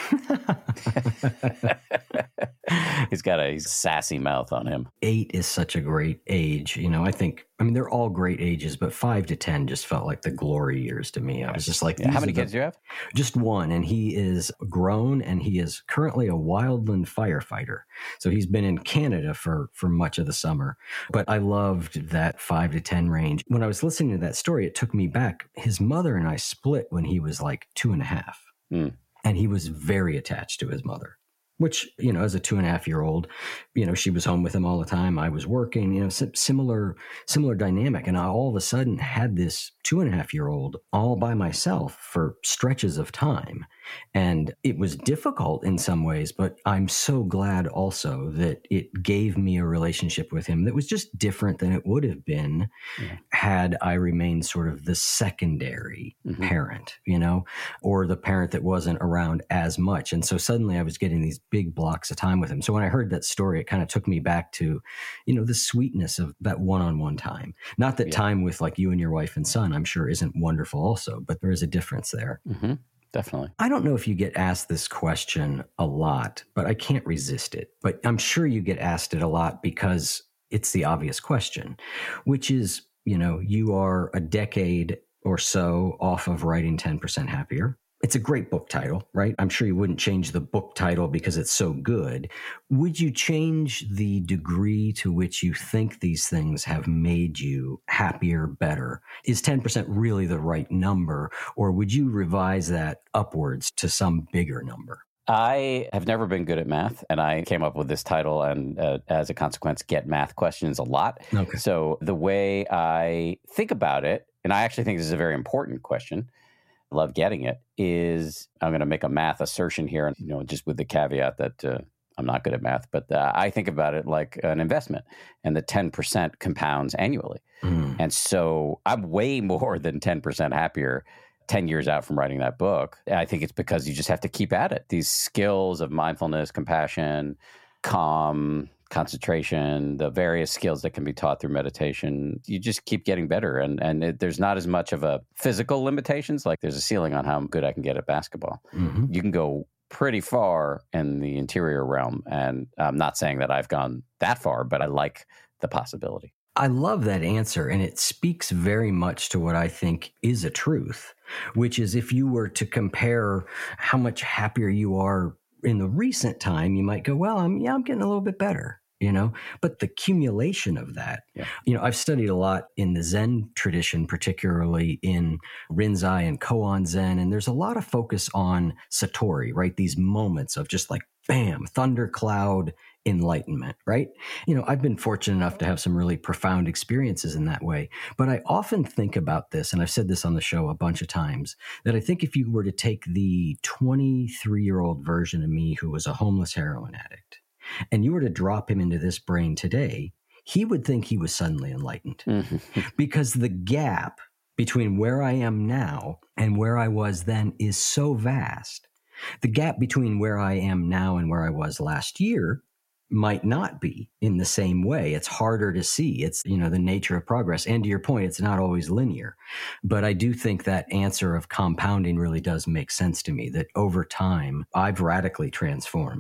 He's got a sassy mouth on him. Eight is such a great age. You know, I think, I mean, they're all great ages, but five to ten just felt like the glory years to me. I was just like, yeah. How many kids do you have? Just one. And he is grown and he is currently a wildland firefighter. So he's been in Canada for, for much of the summer. But I loved that five to ten range. When I was listening to that story, it took me back. His mother and I split when he was like two and a half. Mm. And he was very attached to his mother. Which, you know, as a two and a half year old, you know, she was home with him all the time. I was working, you know, similar, similar dynamic. And I all of a sudden had this two and a half year old all by myself for stretches of time. And it was difficult in some ways, but I'm so glad also that it gave me a relationship with him that was just different than it would have been yeah. had I remained sort of the secondary mm-hmm. parent, you know, or the parent that wasn't around as much. And so suddenly I was getting these big blocks of time with him. So when I heard that story, it kind of took me back to, you know, the sweetness of that one-on-one time. Not that yeah. time with like you and your wife and son, I'm sure isn't wonderful also, but there is a difference there. Mm-hmm. Definitely. I don't know if you get asked this question a lot, but I can't resist it. But I'm sure you get asked it a lot because it's the obvious question, which is, you know, you are a decade or so off of writing ten percent Happier. It's a great book title, right? I'm sure you wouldn't change the book title because it's so good. Would you change the degree to which you think these things have made you happier, better? Is ten percent really the right number, or would you revise that upwards to some bigger number? I have never been good at math, and I came up with this title and uh, as a consequence, get math questions a lot. Okay. So the way I think about it, and I actually think this is a very important question, love getting it, is I'm going to make a math assertion here, and you know, just with the caveat that uh, I'm not good at math, but uh, I think about it like an investment, and the ten percent compounds annually. Mm. And so I'm way more than ten percent happier ten years out from writing that book. I think it's because you just have to keep at it. These skills of mindfulness, compassion, calm, concentration, the various skills that can be taught through meditation, you just keep getting better. And and it, there's not as much of a physical limitations. Like there's a ceiling on how good I can get at basketball. Mm-hmm. You can go pretty far in the interior realm. And I'm not saying that I've gone that far, but I like the possibility. I love that answer. And it speaks very much to what I think is a truth, which is if you were to compare how much happier you are in the recent time, you might go, well, I'm, yeah, I'm getting a little bit better, you know, but the accumulation of that, yeah. you know, I've studied a lot in the Zen tradition, particularly in Rinzai and Koan Zen. And there's a lot of focus on Satori, right? These moments of just like, bam, thundercloud enlightenment, right? You know, I've been fortunate enough to have some really profound experiences in that way. But I often think about this, and I've said this on the show a bunch of times, that I think if you were to take the twenty-three-year-old version of me who was a homeless heroin addict, and you were to drop him into this brain today, he would think he was suddenly enlightened. Mm-hmm. Because the gap between where I am now and where I was then is so vast. The gap between where I am now and where I was last year might not be in the same way. It's harder to see. It's, you know, the nature of progress. And to your point, it's not always linear. But I do think that answer of compounding really does make sense to me, that over time, I've radically transformed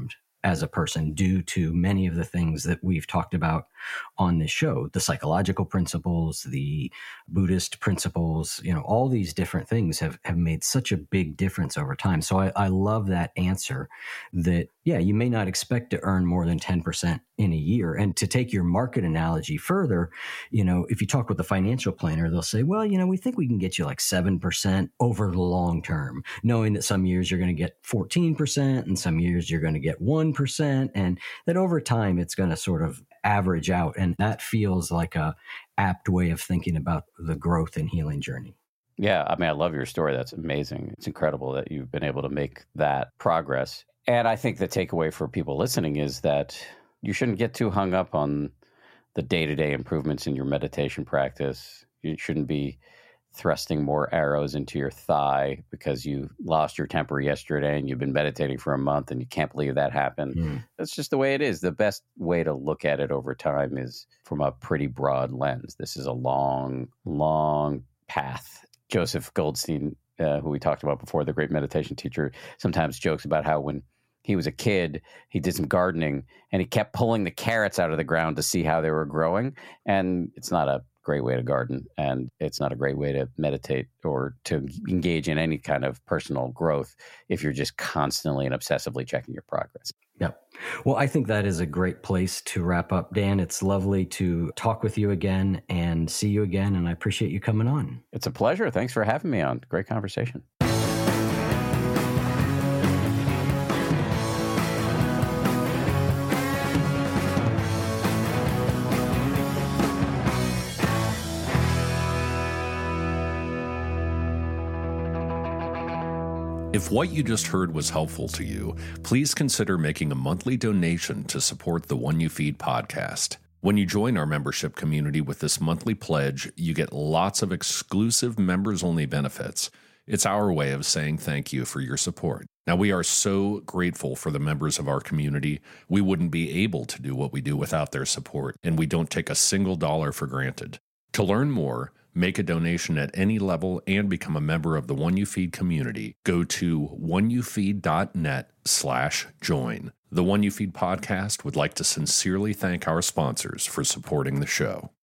as a person due to many of the things that we've talked about on this show, the psychological principles, the Buddhist principles, you know, all these different things have, have made such a big difference over time. So I, I love that answer that, yeah, you may not expect to earn more than ten percent in a year. And to take your market analogy further, you know, if you talk with the financial planner, they'll say, well, you know, we think we can get you like seven percent over the long term, knowing that some years you're going to get fourteen percent and some years you're going to get one percent. And that over time, it's going to sort of average out. And that feels like a apt way of thinking about the growth and healing journey. Yeah. I mean, I love your story. That's amazing. It's incredible that you've been able to make that progress. And I think the takeaway for people listening is that you shouldn't get too hung up on the day-to-day improvements in your meditation practice. You shouldn't be thrusting more arrows into your thigh because you lost your temper yesterday and you've been meditating for a month and you can't believe that happened. Mm. That's just the way it is. The best way to look at it over time is from a pretty broad lens. This is a long, long path. Joseph Goldstein, uh, who we talked about before, the great meditation teacher, sometimes jokes about how when he was a kid, he did some gardening and he kept pulling the carrots out of the ground to see how they were growing. And it's not a great way to garden, and it's not a great way to meditate or to engage in any kind of personal growth if you're just constantly and obsessively checking your progress. Yep. Well, I think that is a great place to wrap up, Dan. It's lovely to talk with you again and see you again, and I appreciate you coming on. It's a pleasure. Thanks for having me on. Great conversation. If what you just heard was helpful to you, please consider making a monthly donation to support the One You Feed podcast. When you join our membership community with this monthly pledge, you get lots of exclusive members-only benefits. It's our way of saying thank you for your support. Now, we are so grateful for the members of our community. We wouldn't be able to do what we do without their support, and we don't take a single dollar for granted. To learn more, make a donation at any level, and become a member of the One You Feed community, go to oneyoufeed.net slash join. The One You Feed podcast would like to sincerely thank our sponsors for supporting the show.